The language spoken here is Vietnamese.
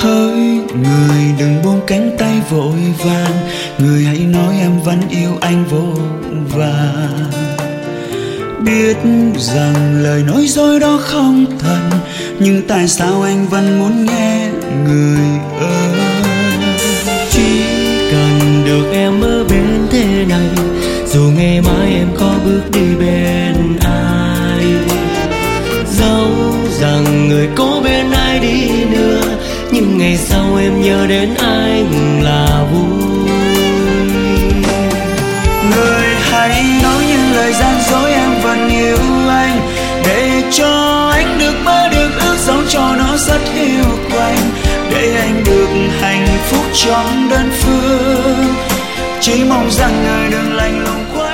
Hỡi người đừng buông cánh tay vội vàng, người hãy nói em vẫn yêu anh vô vàn. Biết rằng lời nói dối đó không thật, nhưng tại sao anh vẫn muốn nghe người ơi? Chỉ cần được em ở bên thế này, dù ngày mai em có bước đi bên ai, dẫu rằng người có bên ai đi nữa, nhưng ngày sau em nhớ đến anh là vui. Người hãy nói những lời gian dối em vẫn yêu anh, để cho anh được mơ được ước, dẫu cho nó rất hiu quạnh, để anh được hạnh phúc trong đơn phương. Chỉ mong rằng người đừng lạnh lùng quá.